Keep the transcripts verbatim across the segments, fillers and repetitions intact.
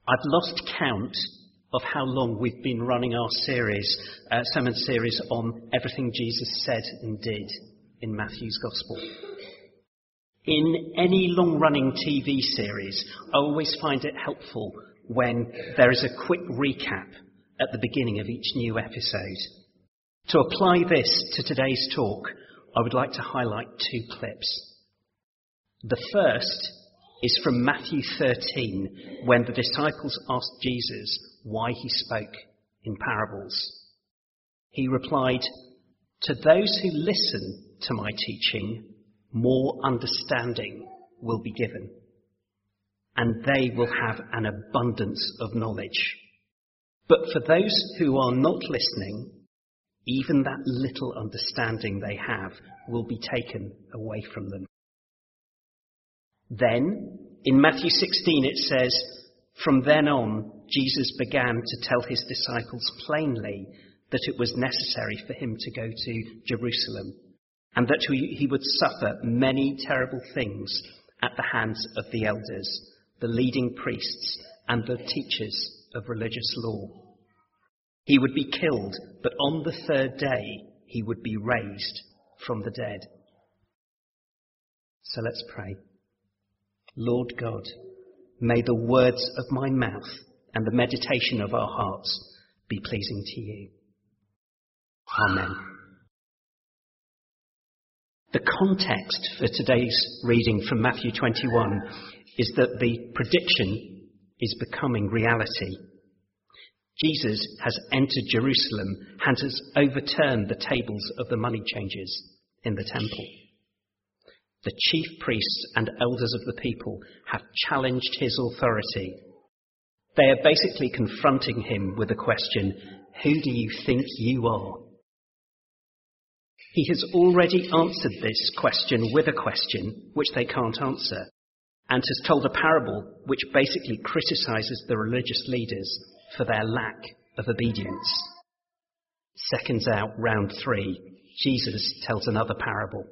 I've lost count of how long we've been running our series, uh, sermon series on everything Jesus said and did in Matthew's Gospel. In any long-running T V series, I always find it helpful when there is a quick recap at the beginning of each new episode. To apply this to today's talk, I would like to highlight two clips. The first is from Matthew thirteen, when the disciples asked Jesus why he spoke in parables. He replied, "To those who listen to my teaching, more understanding will be given, and they will have an abundance of knowledge. But for those who are not listening, even that little understanding they have will be taken away from them." Then, in Matthew sixteen, it says, "From then on, Jesus began to tell his disciples plainly that it was necessary for him to go to Jerusalem, and that he would suffer many terrible things at the hands of the elders, the leading priests, and the teachers of religious law. He would be killed, but on the third day he would be raised from the dead." So let's pray. Lord God, may the words of my mouth and the meditation of our hearts be pleasing to you. Amen. The context for today's reading from Matthew twenty-one is that the prediction is becoming reality. Jesus has entered Jerusalem and has overturned the tables of the money changers in the temple. The chief priests and elders of the people have challenged his authority. They are basically confronting him with the question, "Who do you think you are?" He has already answered this question with a question which they can't answer, and has told a parable which basically criticises the religious leaders for their lack of obedience. Seconds out, round three, Jesus tells another parable.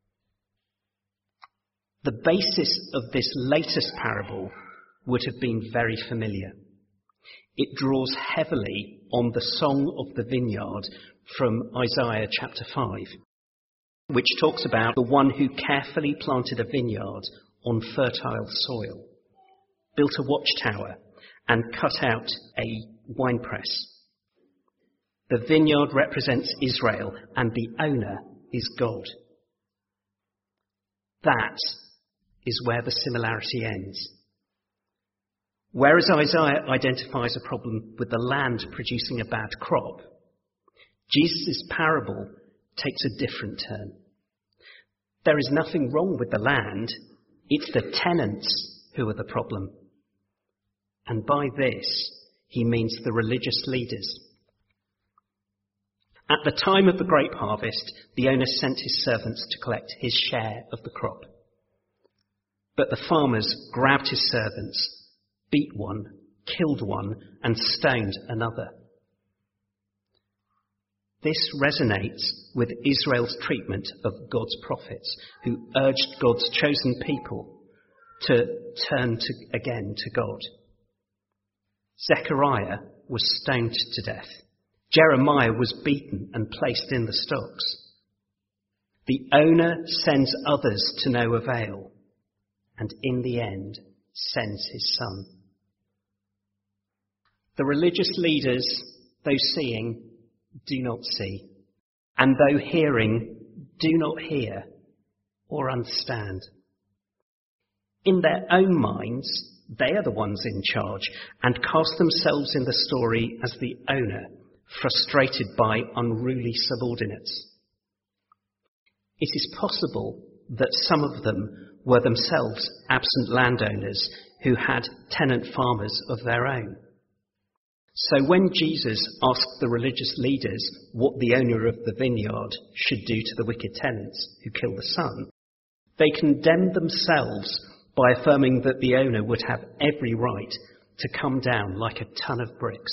The basis of this latest parable would have been very familiar. It draws heavily on the Song of the Vineyard from Isaiah chapter five, which talks about the one who carefully planted a vineyard on fertile soil, built a watchtower, and cut out a winepress. The vineyard represents Israel, and the owner is God. That is where the similarity ends. Whereas Isaiah identifies a problem with the land producing a bad crop, Jesus' parable takes a different turn. There is nothing wrong with the land, it's the tenants who are the problem. And by this, he means the religious leaders. At the time of the grape harvest, the owner sent his servants to collect his share of the crop. But the farmers grabbed his servants, beat one, killed one, and stoned another. This resonates with Israel's treatment of God's prophets, who urged God's chosen people to turn to, again to God. Zechariah was stoned to death. Jeremiah was beaten and placed in the stocks. The owner sends others to no avail, and in the end sends his son. The religious leaders, though seeing, do not see, and though hearing, do not hear or understand. In their own minds, they are the ones in charge and cast themselves in the story as the owner, frustrated by unruly subordinates. It is possible that some of them were themselves absent landowners who had tenant farmers of their own. So when Jesus asked the religious leaders what the owner of the vineyard should do to the wicked tenants who kill the son, they condemned themselves by affirming that the owner would have every right to come down like a ton of bricks.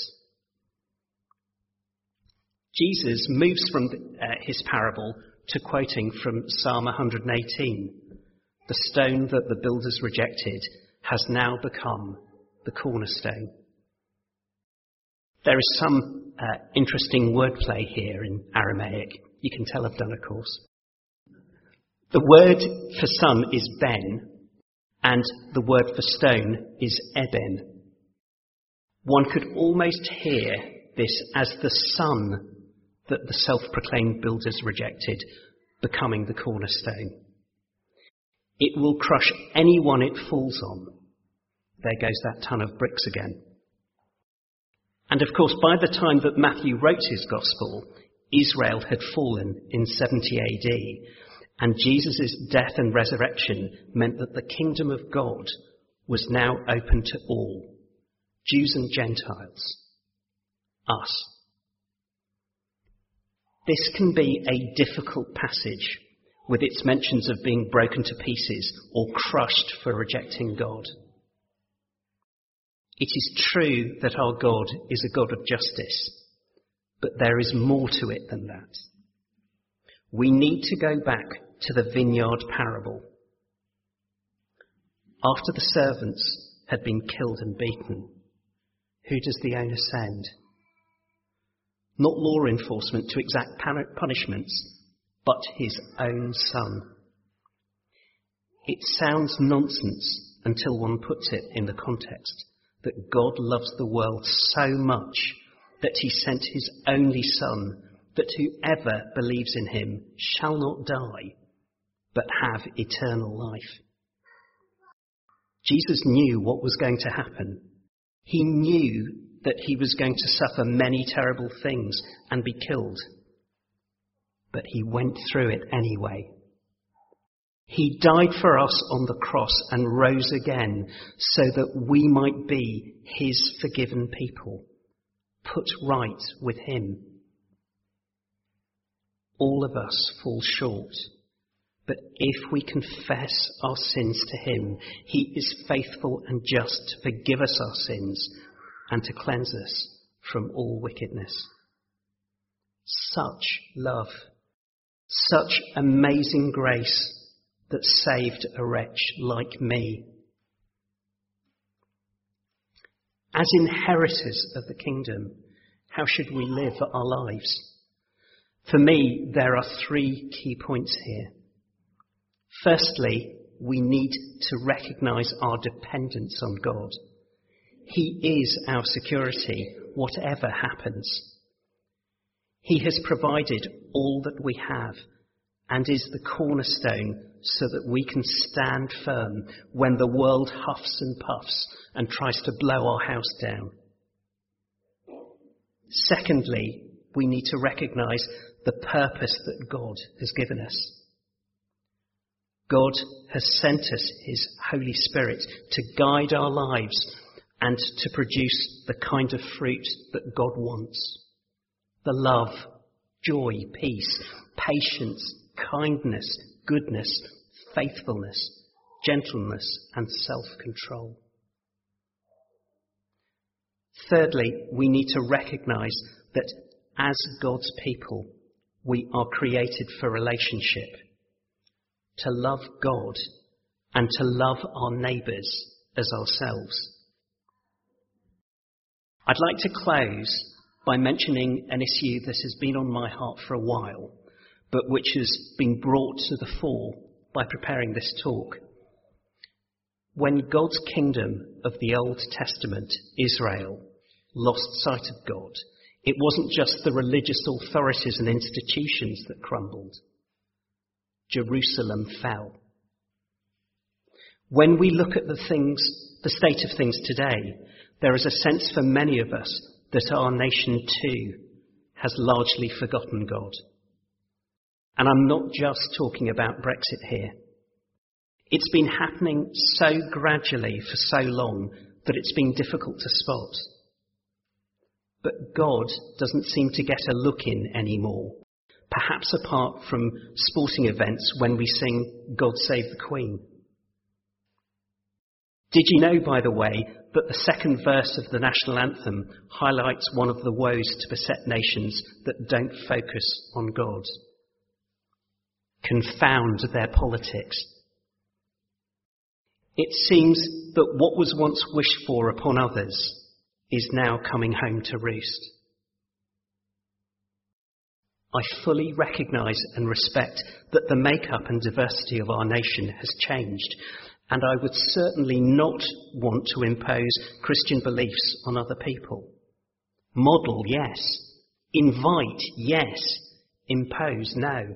Jesus moves from uh, his parable to quoting from Psalm one hundred eighteen. The stone that the builders rejected has now become the cornerstone. There is some uh, interesting wordplay here in Aramaic. You can tell I've done a course. The word for son is ben, and the word for stone is eben. One could almost hear this as the son that the self-proclaimed builders rejected, becoming the cornerstone. It will crush anyone it falls on. There goes that ton of bricks again. And of course, by the time that Matthew wrote his gospel, Israel had fallen in seventy A D, and Jesus' death and resurrection meant that the kingdom of God was now open to all, Jews and Gentiles, us. This can be a difficult passage, with its mentions of being broken to pieces or crushed for rejecting God. It is true that our God is a God of justice, but there is more to it than that. We need to go back to the vineyard parable. After the servants had been killed and beaten, who does the owner send? Not law enforcement to exact punishments, but his own son. It sounds nonsense until one puts it in the context that God loves the world so much that he sent his only Son, that whoever believes in him shall not die, but have eternal life. Jesus knew what was going to happen. He knew that he was going to suffer many terrible things and be killed. But he went through it anyway. He died for us on the cross and rose again so that we might be his forgiven people, put right with him. All of us fall short, but if we confess our sins to him, he is faithful and just to forgive us our sins and to cleanse us from all wickedness. Such love, such amazing grace that saved a wretch like me. As inheritors of the kingdom, how should we live our lives? For me, there are three key points here. Firstly, we need to recognise our dependence on God. He is our security, whatever happens. He has provided all that we have and is the cornerstone so that we can stand firm when the world huffs and puffs and tries to blow our house down. Secondly, we need to recognise the purpose that God has given us. God has sent us his Holy Spirit to guide our lives and to produce the kind of fruit that God wants. The love, joy, peace, patience, kindness, goodness, faithfulness, gentleness, and self-control. Thirdly, we need to recognise that as God's people, we are created for relationship, to love God and to love our neighbours as ourselves. I'd like to close by mentioning an issue that has been on my heart for a while, but which has been brought to the fore by preparing this talk. When God's kingdom of the Old Testament, Israel, lost sight of God, it wasn't just the religious authorities and institutions that crumbled. Jerusalem fell. When we look at the things, the state of things today, there is a sense for many of us that our nation too has largely forgotten God. And I'm not just talking about Brexit here. It's been happening so gradually for so long that it's been difficult to spot. But God doesn't seem to get a look in anymore, perhaps apart from sporting events when we sing God Save the Queen. Did you know, by the way, that the second verse of the national anthem highlights one of the woes to beset nations that don't focus on God? Confound their politics. It seems that what was once wished for upon others is now coming home to roost. I fully recognise and respect that the makeup and diversity of our nation has changed, and I would certainly not want to impose Christian beliefs on other people. Model, yes. Invite, yes. Impose, no.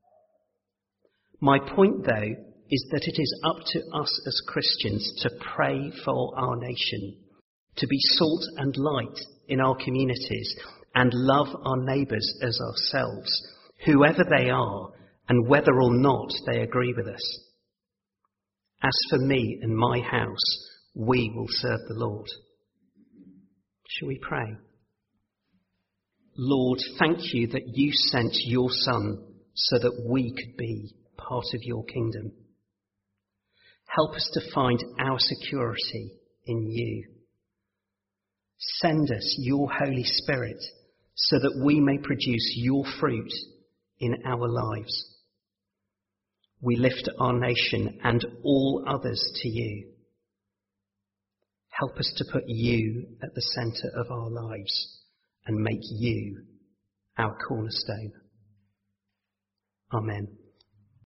My point, though, is that it is up to us as Christians to pray for our nation, to be salt and light in our communities, and love our neighbours as ourselves, whoever they are, and whether or not they agree with us. As for me and my house, we will serve the Lord. Shall we pray? Lord, thank you that you sent your Son so that we could be part of your kingdom. Help us to find our security in you. Send us your Holy Spirit so that we may produce your fruit in our lives. We lift our nation and all others to you. Help us to put you at the centre of our lives and make you our cornerstone. Amen.